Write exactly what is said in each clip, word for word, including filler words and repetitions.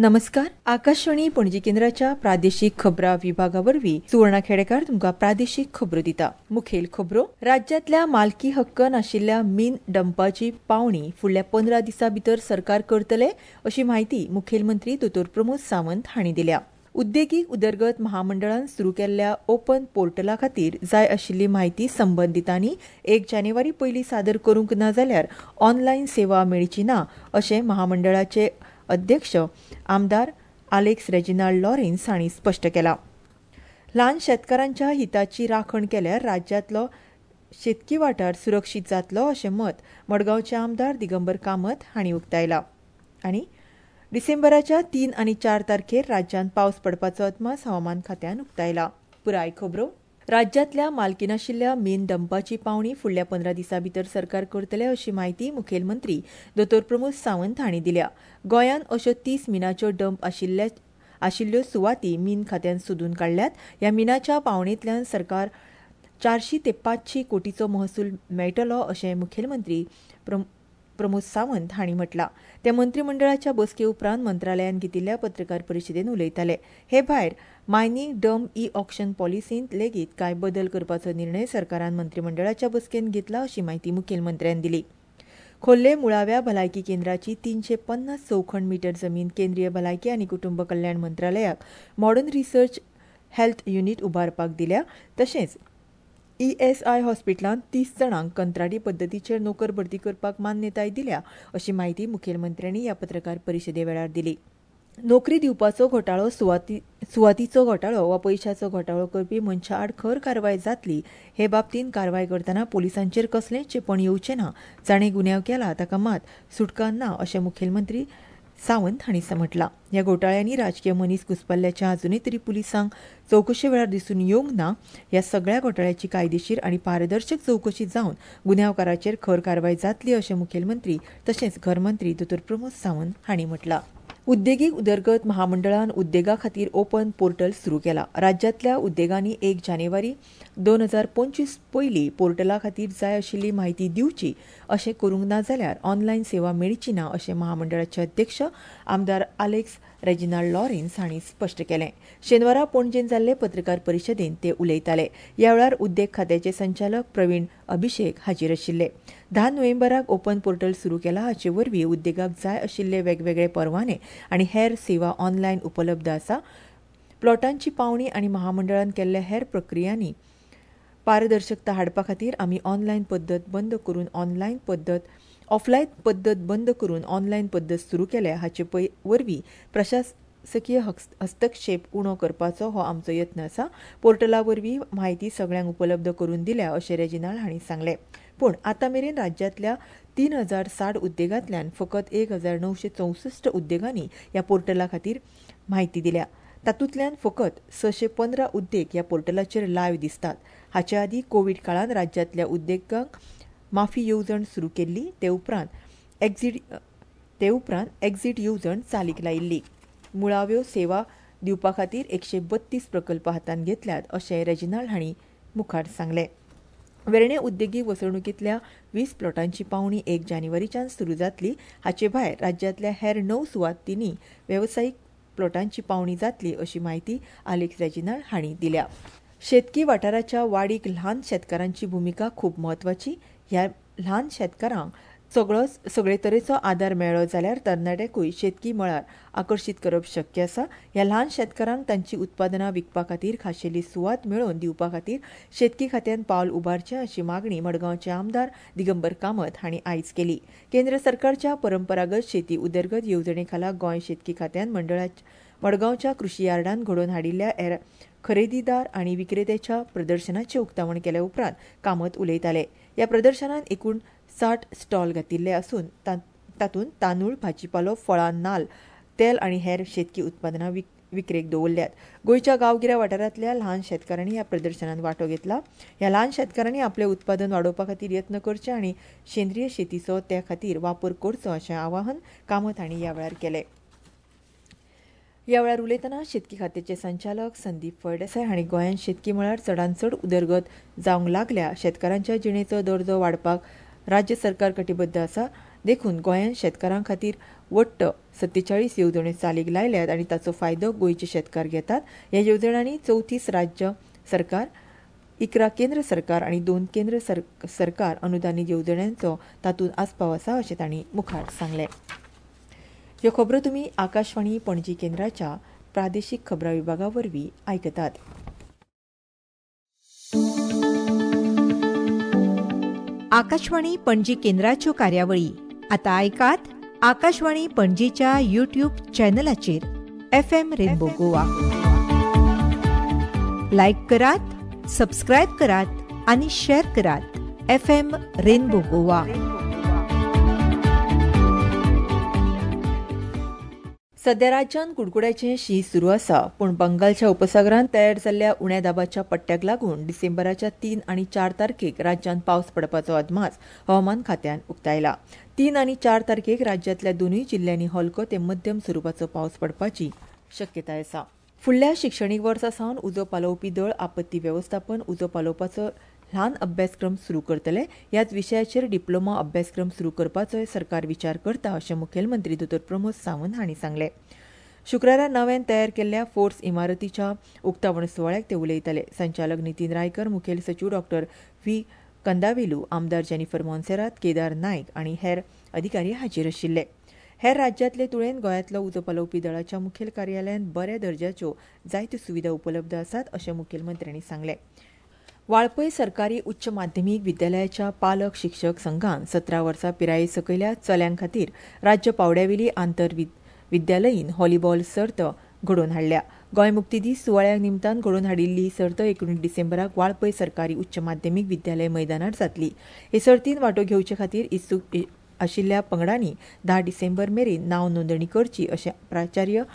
नमस्कार. आकाशवाणी पणजी केंद्राच्या प्रादेशीक खबरां विभागावरवीं सुवर्णा खेडेकार तुमकां प्रादेशीक खबरो दिता. मुखेल खबरो. राज्यांतल्या मालकी हक्क नाशिल्ल्या मीन डंपाची पावणी फुडल्या पंदरा दिसां भितर सरकार करतले अशी माहिती मुखेलमंत्री दोतोर प्रमोद सावंत हांणी दिल्या. उद्देगीक उदरगत महामंडळान सुरू केल्ल्या ओपन पोर्टला खातीर जाय आशिल्ली माहिती संबंधितांनी एक जानेवारी पयलीं सादर करूंक ना जाल्यार ऑनलायन सेवा मेळची ना अशें महामंडळाचे अध्यक्ष आमदार आलेक्स रेजिनाल्ड लॉरेन्स हांणी स्पश्ट केलां. ल्हान शेतकारांच्या हिताची राखण केल्यार राज्यांतलो शेतकी वाठार सुरक्षीत जातलो अशें मत मडगांवचे आमदार दिगंबर कामत हांणी उक्तायलां. आनी डिसेंबराच्या तीन आनी चार तारखेर राज्यांत पावस पडपाचो अदमास हवामान खात्यान उक्तायला. पुराय खबरो. राज्यांतल्या मालकी नाशिल्ल्या मीन डंपाची पावणी फुडल्या पंदरा दिसां भितर सरकार करतले अशी माहिती मुखेलमंत्री दोतोर प्रमोद सावंत हांणी दिल्या. गोंयांत अश्यो तीस मिनाच्यो डंप आशिल्ल्या आशिल्ल्यो सुवाती मीन खात्यान सोदून काडल्यात. ह्या मिनाच्या पावणेंतल्यान सरकार चारशी ते पांचशी कोटीचो महसूल मेळटलो अशें मुखेलमंत्री प्रमोद सावंत हांणी म्हटलां. ते मंत्रिमंडळाच्या बसके उपरांत मंत्रालयान घेतिल्ल्या पत्रकार परिशदेंत उलयताले. हे भायर मायनिंग डंप ई ऑक्शन पॉलिसींत लेगीत कांय बदल करपाचो निर्णय सरकारान मंत्रिमंडळाच्या बसकेंत घेतला अशी माहिती मुखेलमंत्र्यान दिली. खोर्ले मुळाव्या भलायकी केंद्राची तीनशे पन्नास चौखंड मिटर जमीन केंद्रीय भलायकी आनी कुटुंब कल्याण मंत्रालयाक मॉडर्न रिसर्च हेल्थ युनिट उबारपाक दिल्या. तशेंच ईएसआय हॉस्पिटलांत तीस जणांक कंत्राटी पद्दतीचेर नोकर भरती करपाक मान्यताय दिल्या अशी माहिती मुखेलमंत्र्यांनी ह्या पत्रकार परिशदे वेळार दिली. नोकरी दिवपाचो घोटाळो सुवाती सुवातीचो घोटाळो वा पयशांचो घोटाळो करपी मनशा आड खर कारवाय जातली हे बाबतींत कारवाय करतना पुलिसांचेर कसलेंच चेपण येवचें ना. जाणें गुन्यांव केला ताका मात सुटका ना अशें मुखेलमंत्री सावंत हांणी म्हटलां. ह्या घोटाळ्यांनी राजकीय मनीस घुसपल्ल्याचें अजूनय तरी पुलिसांक चवकशे वेळार दिसून येवंक ना. ह्या सगळ्या घोटाळ्याची कायदेशीर आनी पारदर्शक चवकशी जावन गुन्यांवकारांचेर खर कारवाय जातली अशें मुखेलमंत्री तशेंच घरमंत्री दोतोर प्रमोद सावंत हांणी म्हटलां. उद्देगीक उदरगत महामंडळान उद्देगा खातीर ओपन पोर्टल सुरू केला. राज्यांतल्या उद्देगांनी एक जानेवारी दोन हजार पंचवीस पयलीं पोर्टला खातीर जाय आशिल्ली माहिती दिवची अशें करूंक ना जाल्यार ऑनलायन सेवा मेळची ना अशें महामंडळाचे अध्यक्ष आमदार आलेक्स रेजिनाल्ड लॉरेन्स हांणी स्पश्ट केलें. शेनवारा पणजेंत जाल्ले पत्रकार परिशदेंत ते उलयताले. ह्या वेळार उद्देग खात्याचे संचालक प्रवीण अभिषेक हाजीर आशिल्ले. धा नोव्हेंबराक ओपन पोर्टल सुरू केला. हाचे वरवीं उद्देगाक जाय आशिल्ले वेगवेगळे परवाने आनी हेर सेवा ऑनलायन उपलब्ध आसा. प्लॉटांची पावणी आनी महामंडळान केल्ल्या हेर प्रक्रियांनी पारदर्शकता हाडपा खातीर आमी ऑनलायन पद्दत बंद करून ऑनलायन पद्दत ऑफलायन पद्दत बंद करून ऑनलायन पद्दत सुरू केल्या. हाचे पय वरवीं प्रशासकीय हस्तक्षेप उणो करपाचो हो आमचो यत्न आसा. पोर्टला वरवीं म्हायती सगळ्यांक उपलब्ध करून दिल्या अशें रेजिनाल्ड हांणी सांगलें. पूण आतां मेरेन राज्यांतल्या तीन हजार साठ उद्देगांतल्यान फकत एक हजार णवशे चौसष्ट उद्देगांनी ह्या पोर्टला खातीर म्हायती दिल्या. तातूंतल्यान फकत सशे पंदरा उद्देग ह्या पोर्टलाचेर लायव्ह दिसतात. हाचे आदीं कोवीड काळांत राज्यांतल्या उद्देगांक माफी येवजण सुरू केल्ली. ते उपरांत एक्झिट ते उपरांत एक्झिट येवजण चालीक लायिल्ली. मुळाव्यो सेवा दिवपा खातीर एकशे बत्तीस प्रकल्प हातांत घेतल्यात अशें रेजिनाल्ड हांणी मुखार सांगलें. वेर्णे उद्देगीक वसणुकींतल्या वीस प्लॉटांची पावणी एक जानेवारीच्यान सुरू जातली. हाचे भायर राज्यांतल्या हेर णव सुवातींनी वेवसायीक प्लॉटांची पावणी जातली अशी माहिती आलेक्स रेजिनाल्ड हांणी दिल्या. शेतकी वाठाराच्या वाडीक ल्हान शेतकारांची भुमिका खूब म्हत्वाची. ह्या ल्हान शेतकारांक सगळोच सगळे तरेचो आदार मेळ्ळो जाल्यार तरणाट्यांकूय शेतकी मळार आकर्शीत करप शक्य आसा. ह्या ल्हान शेतकारांक तांची उत्पादनां विकपा खातीर खाशेली सुवात मेळोवन दिवपा खातीर शेतकी खात्यान पावल उबारचें अशी मागणी मडगांवचे आमदार दिगंबर कामत हांणी आयज केली. केंद्र सरकारच्या परंपरागत शेती उदरगत येवजणे खाला गोंय शेतकी खात्यान मंडळाच्या मडगांवच्या कृशी यार्डान घडोवन हाडिल्ल्या खरेदीदार आनी विक्रेत्याच्या प्रदर्शनाचें उक्तावण केल्या उपरांत कामत उलयताले. ह्या प्रदर्शनात एकूण साठ स्टॉल घातिल्ले आसून तातूंत तांदूळ, भाजीपालो, फळां, नाल्ल, तेल आनी हेर शेतकी उत्पादनां विक्रेक दवरल्यात. गोंयच्या गांवगिऱ्या वाठारांतल्या ल्हान शेतकारांनी ह्या प्रदर्शनात वांटो घेतला. ह्या ल्हान शेतकारांनी आपलें उत्पादन वाडोवपा खातीर यत्न करचे आनी सेंद्रीय शेतीचो ते खातीर वापर करचो अशें आवाहन कामत हांणी ह्या वेळार केलें. ह्या वेळार उलयतना शेतकी खात्याचे संचालक संदीप फळदेसाय हांणी गोंयांत शेतकी मळार चडांत चड उदरगत जावंक लागल्या. शेतकारांच्या जिणेचो दर्जो वाडपाक राज्य सरकार कटिबद्ध आसा. देखून गोंयांत शेतकारां खातीर वट्ट सत्तेचाळीस येवजण्यो चालीक लायल्यात आनी ताचो फायदो गोंयचे शेतकार घेतात. ह्या येवजण्यांनी चवतीस राज्य सरकार, इकरा केंद्र सरकार आनी दोन केंद्र सर, सरकार अनुदानीत येवजण्यांचो तातूंत आस्पाव आसा अशें तांणी मुखार सांगलें. ह्यो खबरो तुमी आकाशवाणी पणजी केंद्राच्या प्रादेशीक खबरां विभागा वरवीं आयकतात. आकाशवाणी पणजी केंद्राच्यो कार्यावळी आता आयकात आकाशवाणी पणजीच्या युट्यूब चॅनलाचेर F M rainbow Goa. Like करात, सबस्क्रायब करात आनी शेअर करात. F M rainbow Goa. सध्या राज्यांत कुडकुड्याचें शीं सुरू आसा, पूण बंगालच्या उपसागरांत तयार जाल्ल्या उण्या दाबाच्या पट्ट्याक लागून डिसेंबराच्या तीन आनी चार तारखेक राज्यांत पावस पडपाचो अदमास हवामान खात्यान उक्तायला. तीन आनी चार तारखेक राज्यांतल्या दोनूय जिल्ल्यांनी हलको ते मध्यम स्वरुपाचो पावस पडपाची शक्यताय आसा. फुडल्या शिक्षणीक वर्सा सावन उजो पालोवपी दळ आपत्ती वेवस्थापन उजो पालोवपाचो ल्हान अभ्यासक्रम सुरू करतले. ह्याच विशयाचेर डिप्लोमा अभ्यासक्रम सुरू करपाचोय सरकार विचार करता अशें मुखेलमंत्री दोतोर प्रमोद सावंत हांणी सांगलें. शुक्रारा नव्यान तयार केल्ल्या फोर्स इमारतीच्या उक्तावण सुवाळ्याक ते उलयताले. संचालक नितीन रायकर, मुखेल सचिव डॉक्टर व्ही कंदावेलू, आमदार जेनिफर मोन्सेरात, केदार नायक आनी हेर अधिकारी हाजीर आशिल्ले. हेर राज्यांतले तुळेन गोंयांतलो उजो पालोवपी दळाच्या मुखेल कार्यालयांत बऱ्या दर्जाच्यो जायत्यो सुविधा उपलब्ध आसात अशें मुखेलमंत्र्यांनी सांगलें. वाळपय सरकारी उच्च माध्यमीक विद्यालयाच्या पालक शिक्षक संघान सतरा वर्सां पिराये सकयल्या चल्यांक खातीर राज्य पावड्यावेली आंतर विद्यालयीन व्हॉलीबॉल सर्त घडोवन हाडल्या. गोंय मुक्ती दीस सुवाळ्या निमतान घडोवन हाडिल्ली सर्त एकुणीस डिसेंबराक वाळपय सरकारी उच्च माध्यमीक विद्यालय मैदानार जातली. हे सर्तीन वांटो घेवचे खातीर इत्सूक आशिल्ल्या पंगडांनी धा डिसेंबर मेरेन नांव नोंदणी करची अशें प्राचार्य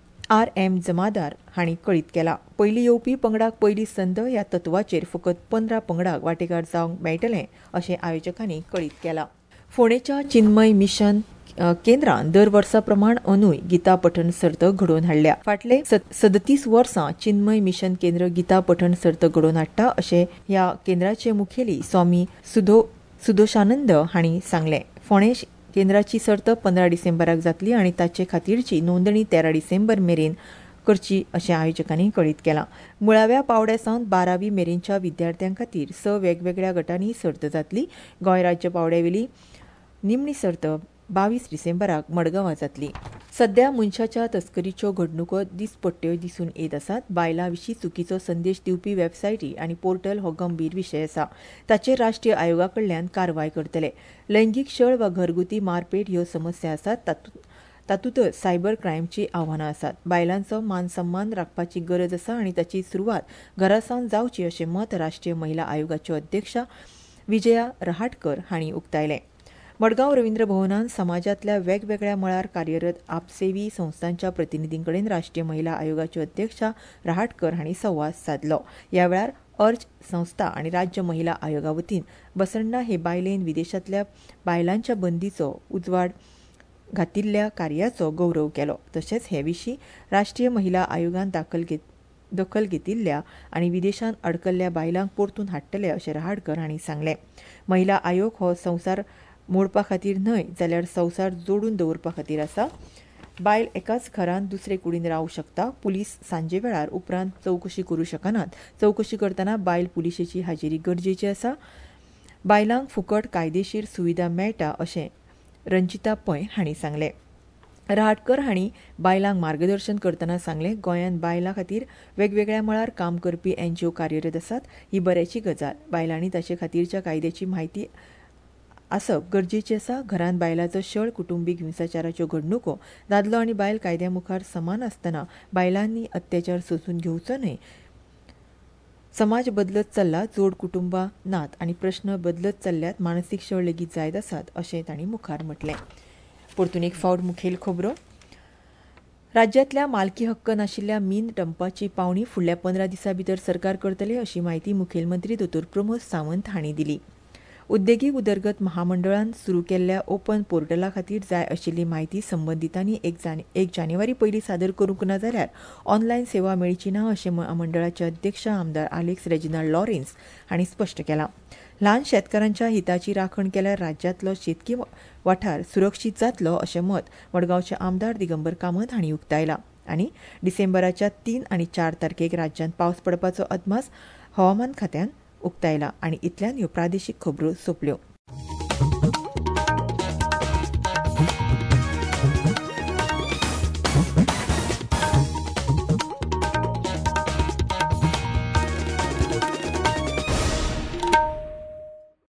आर एम जमादार हांणी कळीत केला. पयली येवपी पंगडाक पयली संद ह्या तत्वाचेर फकत पंदरा पंगडाक वांटेकार जावंक मेळटले अशें आयोजकांनी कळीत केला. फोंडेच्या चिन्मय मिशन केंद्रान दर वर्सा प्रमाण अंदूय गीता पठण सर्त घडोवन हाडल्या. फाटले सदतीस वर्सां चिन्मय मिशन केंद्र गीता पठण सर्त घडोवन हाडटा अशें ह्या केंद्राचे मुखेली स्वामी सुधो सुदोशानंद हांणी सांगलें. फोंडे केंद्राची सर्त पंदरा डिसेंबराक जातली आनी ताचे खातीरची नोंदणी तेरा डिसेंबर मेरेन करची अशें आयोजकांनी कळीत केलां. मुळाव्या पावड्या सावन बारावी मेरेनच्या विद्यार्थ्यां खातीर स वेगवेगळ्या गटांनी सर्त जातली. गोंय राज्य पावड्यावेली निमणी सर्त बावीस डिसेंबराक मडगांवां जातली. सध्या मनशाच्या तस्करीच्यो घडणुको दिसपट्ट्यो दिसून येत आसात. बायलां विशीं चुकीचो संदेश दिवपी वेबसायटी आनी पोर्टल हो गंभीर विशय आसा. ताचेर राष्ट्रीय आयोगा कडल्यान कारवाय करतले. लैंगीक छळ वा घरगुती मारपेट ह्यो समस्या आसात. तातूंतच सायबर क्रायमची आव्हानां आसात. बायलांचो मान सन्मान राखपाची गरज आसा आनी ताची सुरवात घरा सावन जावची अशें मत राष्ट्रीय महिला आयोगाच्यो अध्यक्षा विजया रहाटकर हांणी उक्तायलें. मडगांव रवींद्र भवनान समाजांतल्या वेगवेगळ्या मळार कार्यरत आपसेवी संस्थांच्या प्रतिनिधीं कडेन राष्ट्रीय महिला आयोगाच्यो अध्यक्षा रहाटकर हांणी संवाद साधलो. ह्या वेळार अर्ज संस्था आनी राज्य महिला आयोगा वतीन बसण्णा हे बायलेन विदेशांतल्या बायलांच्या बंदीचो उजवाड घातिल्ल्या कार्याचो गौरव केलो. तशेंच हे विशीं राष्ट्रीय महिला आयोगान दाखल घेत दखल घेतिल्ल्या आनी विदेशांत अडकल्ल्या बायलांक परतून हाडटले अशें रहाटकर हांणी सांगलें. महिला आयोग हो संवसार मोडपा खातीर न्हय जाल्यार संवसार जोडून दवरपा खातीर आसा. बायल एकाच घरांत दुसरे कुडीन रावूंक शकता. पुलीस सांजे वेळार उपरांत चवकशी करूं शकनात. चवकशी करतना बायल पुलिशेची हाजेरी गरजेची आसा. बायलांक फुकट कायदेशीर सुविधा मेळटा अशें रंजिता पै हांणी सांगलें. रहाटकर हांणी बायलांक मार्गदर्शन करतना सांगलें, गोंयांत बायलां खातीर वेगवेगळ्या मळार काम करपी एनजीओ कार्यरत आसात. ही बऱ्याची गजाल. बायलांनी ताचे खातीरच्या कायद्याची म्हायती आसप गरजेची आसा. घरांत बायलांचो छळ, कुटुंबीक हिंसाचाराच्यो घडणुको, दादलो आनी बायल कायद्या मुखार समान आसतना बायलांनी अत्याचार सोसून घेवचो न्हय. समाज बदलत चल्ला, जोड कुटुंबां नात आनी प्रश्न बदलत चल्ल्यात. मानसीक छळ लेगीत जायत आसात अशें तांणी मुखार म्हटलें. परतून एक फावट मुखेल खबरो. राज्यांतल्या मालकी हक्क नाशिल्ल्या मीन डंपाची पावणी फुडल्या पंदरा दिसां भितर सरकार करतले अशी माहिती मुखेलमंत्री दोतोर प्रमोद सावंत हांणी दिली. उद्देगीक उदरगत महामंडळान सुरू केल्ल्या ओपन पोर्टला खातीर जाय आशिल्ली म्हायती संबंधितांनी एक जाने एक जानेवारी पयलीं सादर करूंक ना जाल्यार ऑनलायन सेवा मेळची ना अशें मंडळाचे अध्यक्ष आमदार आलेक्स रेजिनाल्ड लॉरेन्स हांणी स्पश्ट केलां. ल्हान शेतकारांच्या हिताची राखण केल्यार राज्यांतलो शेतकी वाठार सुरक्षीत जातलो अशें मत मडगांवचे आमदार दिगंबर कामत हांणी उक्तायलां. आनी डिसेंबराच्या तीन आनी चार तारखेक राज्यांत पावस पडपाचो अदमास हवामान खात्यान उक्तायला. आनी इतल्यान ह्यो प्रादेशीक खबरो सोंपल्यो.